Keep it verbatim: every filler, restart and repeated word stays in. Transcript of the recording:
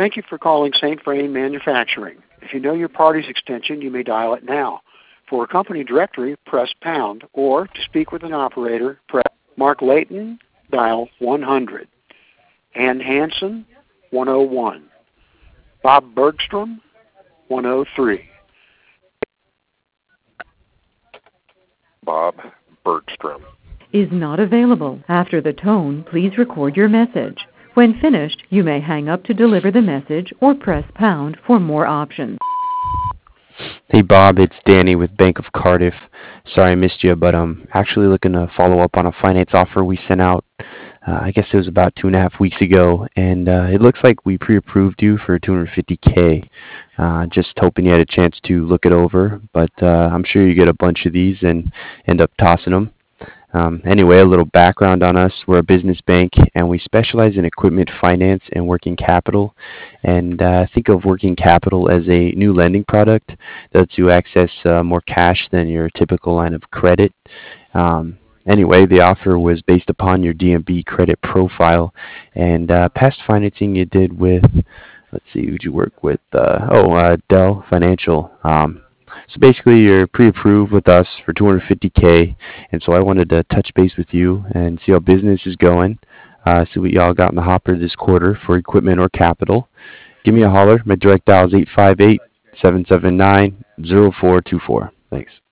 Thank you for calling Saint Vrain Manufacturing. If you know your party's extension, you may dial it now. For a company directory, press pound, or to speak with an operator, press Mark Layton, dial one hundred. Ann Hansen, one oh one. Bob Bergstrom, one oh three. Bob Bergstrom is not available. After the tone, please record your message. When finished, you may hang up to deliver the message or press pound for more options. Hey Bob, it's Danny with Bank of Cardiff. Sorry I missed you, but I'm actually looking to follow up on a finance offer we sent out. Uh, I guess it was about two and a half weeks ago, and uh, it looks like we pre-approved you for two hundred fifty K. Uh, just hoping you had a chance to look it over, but uh, I'm sure you get a bunch of these and end up tossing them. Um, anyway, a little background on us. We're a business bank, and we specialize in equipment finance and working capital. And uh, think of working capital as a new lending product that lets you access uh, more cash than your typical line of credit. Um, anyway, the offer was based upon your D M B credit profile and uh, past financing you did with, let's see, who'd you work with? Uh, oh, uh, Dell Financial. Um, So basically, you're pre-approved with us for two hundred fifty K, and so I wanted to touch base with you and see how business is going, uh, see what y'all got in the hopper this quarter for equipment or capital. Give me a holler. My direct dial is eight five eight, seven seven nine, zero four two four. Thanks.